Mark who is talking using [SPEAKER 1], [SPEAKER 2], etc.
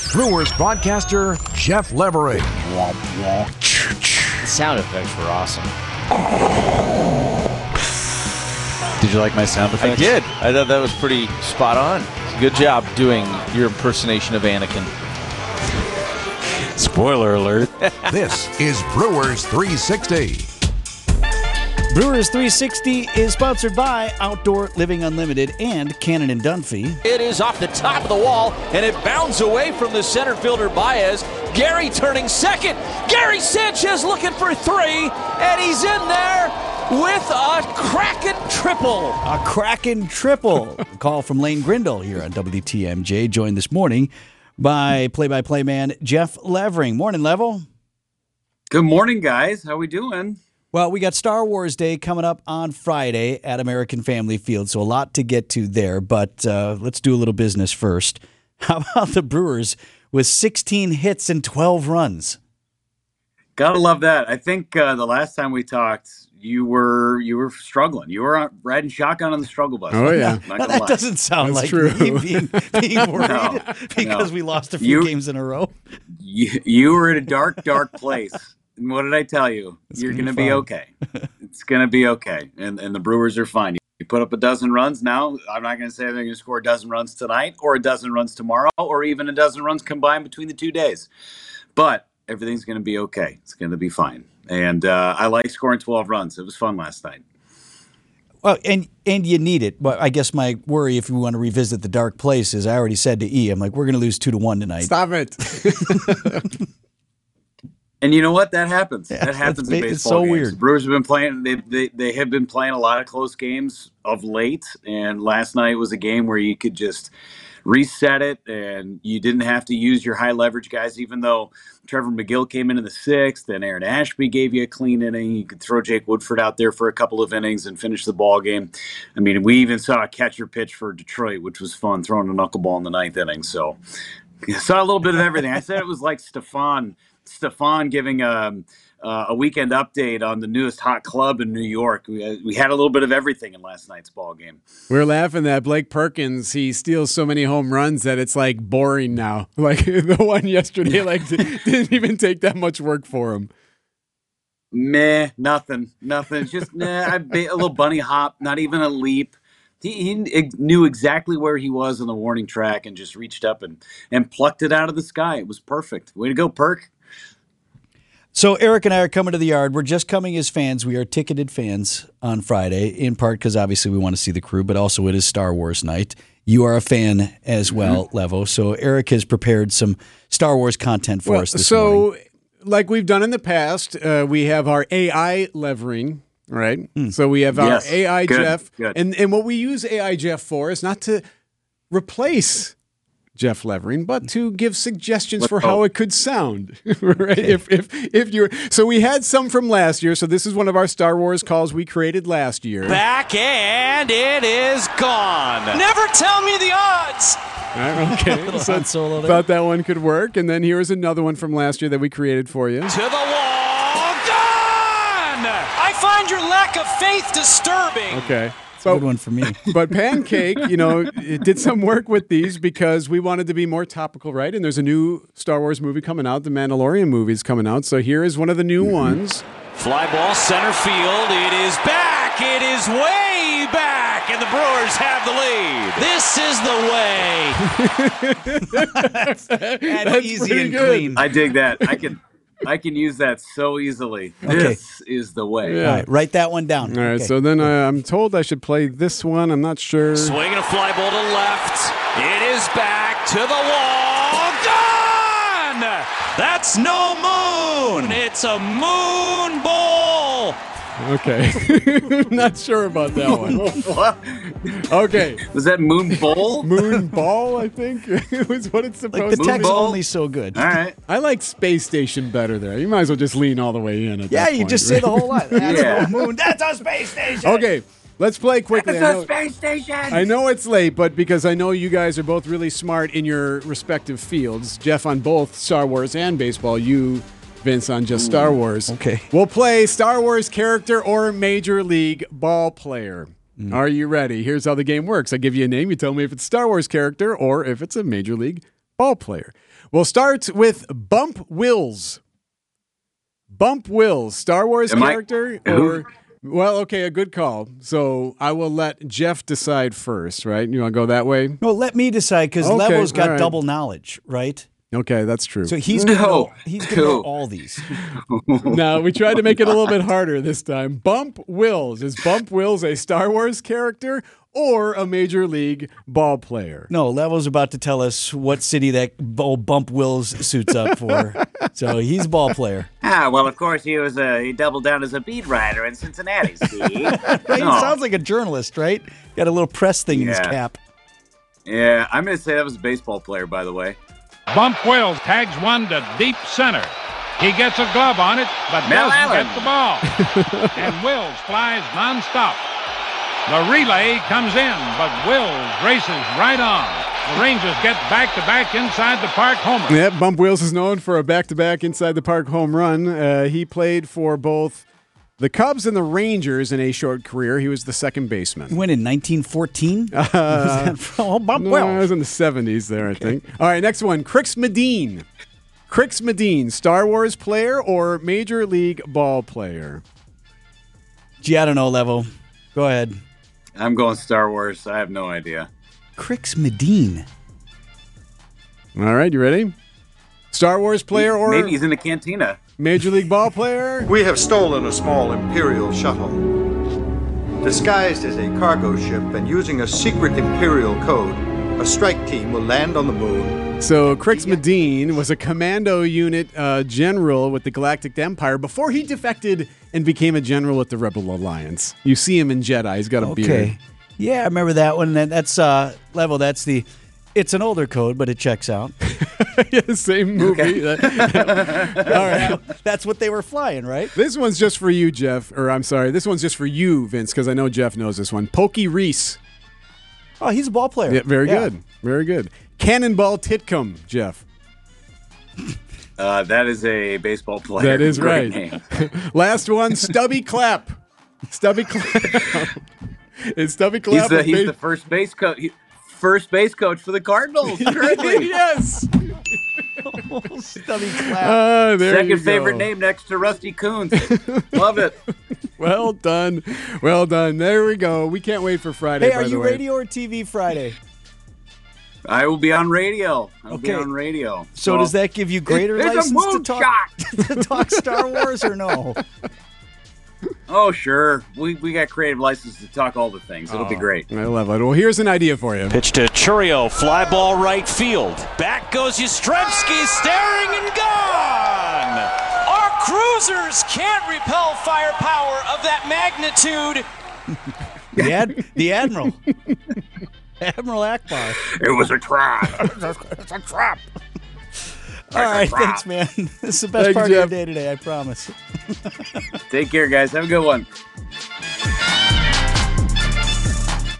[SPEAKER 1] Brewers broadcaster Jeff Levering.
[SPEAKER 2] The sound effects were awesome.
[SPEAKER 3] Did you like my sound effects?
[SPEAKER 4] I did. I thought that was pretty spot on. Good job doing your impersonation of Anakin.
[SPEAKER 3] Spoiler alert.
[SPEAKER 1] This is Brewers 360.
[SPEAKER 5] Brewers 360 is sponsored by Outdoor Living Unlimited and Cannon and Dunphy.
[SPEAKER 4] It is off the top of the wall, and it bounds away from the center fielder Baez. Gary turning second. Gary Sanchez looking for three, and he's in there with a Kraken triple.
[SPEAKER 5] A Kraken triple. A call from Lane Grindle here on WTMJ, joined this morning by play-by-play man Jeff Levering. Morning, Level.
[SPEAKER 6] Good morning, guys. How we doing?
[SPEAKER 5] Well, we got Star Wars Day coming up on Friday at American Family Field, so a lot to get to there, but let's do a little business first. How about the Brewers with 16 hits and 12 runs?
[SPEAKER 6] Gotta love that. I think the last time we talked, you were struggling. You were riding shotgun on the struggle bus.
[SPEAKER 3] Oh, yeah.
[SPEAKER 5] Now, that doesn't sound
[SPEAKER 3] That's
[SPEAKER 5] like
[SPEAKER 3] true.
[SPEAKER 5] me being worried because
[SPEAKER 6] no.
[SPEAKER 5] we lost a few games in a row.
[SPEAKER 6] You were in a dark, dark place. And what did I tell you? You're going to be okay. It's going to be okay. And the Brewers are fine. You put up a dozen runs now. I'm not going to say they're going to score a dozen runs tonight or a dozen runs tomorrow or even a dozen runs combined between the 2 days. But everything's going to be okay. It's going to be fine. And I like scoring 12 runs. It was fun last night.
[SPEAKER 5] Well, and you need it. But I guess my worry, if we want to revisit the dark place, is I already said to E, I'm like, we're going to lose 2-1 tonight.
[SPEAKER 3] Stop it.
[SPEAKER 6] And you know what? That happens.
[SPEAKER 5] Yeah,
[SPEAKER 6] that happens in baseball
[SPEAKER 5] it's so
[SPEAKER 6] games.
[SPEAKER 5] weird.
[SPEAKER 6] The Brewers have been playing. They have been playing a lot of close games of late. And last night was a game where you could just reset it, and you didn't have to use your high leverage guys. Even though Trevor McGill came in the sixth, and Aaron Ashby gave you a clean inning, you could throw Jake Woodford out there for a couple of innings and finish the ball game. I mean, we even saw a catcher pitch for Detroit, which was fun, throwing a knuckleball in the ninth inning. So saw a little bit of everything. I said it was like Stefan giving a weekend update on the newest hot club in New York. We had a little bit of everything in last night's ball game.
[SPEAKER 3] We're laughing that Blake Perkins, he steals so many home runs that it's like boring now. Like the one yesterday, didn't even take that much work for him.
[SPEAKER 6] Meh, nothing. Just a little bunny hop, not even a leap. He knew exactly where he was on the warning track and just reached up and plucked it out of the sky. It was perfect. Way to go, Perk.
[SPEAKER 5] So Eric and I are coming to the yard. We're just coming as fans. We are ticketed fans on Friday, in part because obviously we want to see the crew, but also it is Star Wars night. You are a fan as well, Levo. So Eric has prepared some Star Wars content for us this morning.
[SPEAKER 3] Like we've done in the past, we have our AI Levering, right? So we have our AI
[SPEAKER 6] Good.
[SPEAKER 3] Jeff.
[SPEAKER 6] Good.
[SPEAKER 3] And what we use AI Jeff for is not to replace Jeff Levering, but to give suggestions for how it could sound. Right? If you're so we had some from last year, so this is one of our Star Wars calls we created last year.
[SPEAKER 4] Back, and it is gone. Never tell me the odds.
[SPEAKER 3] All right, okay.
[SPEAKER 5] Little Han Solo there.
[SPEAKER 3] Thought that one could work. And then here's another one from last year that we created for you.
[SPEAKER 4] To the wall, gone! I find your lack of faith disturbing.
[SPEAKER 3] Okay.
[SPEAKER 5] Good one for me.
[SPEAKER 3] But Pancake, it did some work with these because we wanted to be more topical, right? And there's a new Star Wars movie coming out. The Mandalorian movie is coming out. So here is one of the new ones.
[SPEAKER 4] Fly ball center field. It is back. It is way back. And the Brewers have the lead. This is the way.
[SPEAKER 5] And easy
[SPEAKER 3] pretty
[SPEAKER 5] and
[SPEAKER 3] good.
[SPEAKER 5] clean.
[SPEAKER 6] I dig that. I can use that so easily. This is the way.
[SPEAKER 3] Yeah.
[SPEAKER 5] All right, write that one down.
[SPEAKER 3] All right,
[SPEAKER 5] Okay.
[SPEAKER 3] so then I'm told I should play this one. I'm not sure.
[SPEAKER 4] Swinging a fly ball to left. It is back to the wall. Gone! That's no moon. It's a moon ball.
[SPEAKER 3] Okay. Not sure about that one.
[SPEAKER 6] What?
[SPEAKER 3] Okay.
[SPEAKER 6] Was that Moon Bowl?
[SPEAKER 3] Moon Ball, I think, was what it's
[SPEAKER 5] Like
[SPEAKER 3] supposed
[SPEAKER 5] the
[SPEAKER 3] to
[SPEAKER 5] text
[SPEAKER 3] be.
[SPEAKER 5] only so good.
[SPEAKER 6] All right.
[SPEAKER 3] I like Space Station better there. You might as well just lean all the way in at
[SPEAKER 5] Yeah,
[SPEAKER 3] that
[SPEAKER 5] you
[SPEAKER 3] point,
[SPEAKER 5] just
[SPEAKER 3] right?
[SPEAKER 5] say the whole lot. That's
[SPEAKER 6] Yeah.
[SPEAKER 5] no moon. That's a space station.
[SPEAKER 3] Okay, let's play quickly.
[SPEAKER 6] It's a space station.
[SPEAKER 3] I know it's late, but because I know you guys are both really smart in your respective fields, Jeff on both Star Wars and baseball, you, Vince, on just Star Wars.
[SPEAKER 5] Okay.
[SPEAKER 3] We'll play Star Wars character or Major League ball player. Are you ready? Here's how the game works. I give you a name. You tell me if it's Star Wars character or if it's a Major League ball player. We'll start with Bump Wills. Bump Wills, Star Wars character or... Well, okay, a good call. So I will let Jeff decide first, right? You want to go that way?
[SPEAKER 5] No, let me decide because Levo's got double knowledge, right?
[SPEAKER 3] Okay, that's true.
[SPEAKER 5] So he's going to know all these.
[SPEAKER 3] No, we tried to make it a little bit harder this time. Bump Wills. Is Bump Wills a Star Wars character or a Major League ball player?
[SPEAKER 5] No, Levo's about to tell us what city that old Bump Wills suits up for. So he's a ball player.
[SPEAKER 6] Well, of course, he doubled down as a beat writer in Cincinnati, see?
[SPEAKER 5] He sounds like a journalist, right? Got a little press thing in his cap.
[SPEAKER 6] Yeah, I'm going to say that was a baseball player, by the way.
[SPEAKER 7] Bump Wills tags one to deep center. He gets a glove on it, but doesn't get the ball. And Wills flies nonstop. The relay comes in, but Wills races right on. The Rangers get back-to-back inside the park homer.
[SPEAKER 3] Yep, Bump Wills is known for a back-to-back inside the park home run. He played for both the Cubs and the Rangers in a short career. He was the second baseman.
[SPEAKER 5] When in 1914?
[SPEAKER 3] Bump Wills. It was in the 70s there, I think. All right, next one. Crix Medine. Crix Medine, Star Wars player or Major League ball player?
[SPEAKER 5] Gee, I don't know, Levo. Go ahead.
[SPEAKER 6] I'm going Star Wars. I have no idea.
[SPEAKER 5] Crix Medine.
[SPEAKER 3] All right, you ready? Star Wars player or...
[SPEAKER 6] Maybe he's in the cantina.
[SPEAKER 3] Major League ball player?
[SPEAKER 8] We have stolen a small Imperial shuttle. Disguised as a cargo ship and using a secret Imperial code, a strike team will land on the moon.
[SPEAKER 3] So Crix Medine was a commando unit general with the Galactic Empire before he defected and became a general with the Rebel Alliance. You see him in Jedi. He's got a beard.
[SPEAKER 5] Yeah, I remember that one. That's Levo. That's the... It's an older code, but it checks out.
[SPEAKER 3] Yeah, same movie.
[SPEAKER 5] All right. That's what they were flying, right?
[SPEAKER 3] This one's just for you, Jeff. Or I'm sorry, this one's just for you, Vince, because I know Jeff knows this one. Pokey Reese.
[SPEAKER 5] Oh, he's a ball player.
[SPEAKER 3] Yeah, very good. Very good. Cannonball Titcomb, Jeff.
[SPEAKER 6] That is a baseball player.
[SPEAKER 3] That is
[SPEAKER 6] Great
[SPEAKER 3] right.
[SPEAKER 6] name.
[SPEAKER 3] Last one, Stubby Clapp. Stubby Clapp. Is Stubby Clapp
[SPEAKER 6] He's the first base coach. First base coach for the Cardinals. Currently.
[SPEAKER 3] Yes.
[SPEAKER 5] Stubby Clapp.
[SPEAKER 6] Second favorite name next to Rusty Coons. Love it.
[SPEAKER 3] Well done. Well done. There we go. We can't wait for Friday.
[SPEAKER 5] Hey, are you radio or TV Friday?
[SPEAKER 6] I will be on radio. I'll be on radio.
[SPEAKER 5] So does that give you greater license to talk Star Wars or no?
[SPEAKER 6] Oh, sure. We got creative license to talk all the things. It'll be great.
[SPEAKER 3] I love it. Well, here's an idea for you.
[SPEAKER 4] Pitch to Churio, fly ball right field. Back goes Yastrzemski, staring and gone. Our cruisers can't repel firepower of that magnitude.
[SPEAKER 5] The Admiral. Admiral Akbar.
[SPEAKER 6] It was a trap.
[SPEAKER 5] It's a trap. All right, thanks, man. This is the best part of your day today, I promise.
[SPEAKER 6] Take care, guys. Have a good one.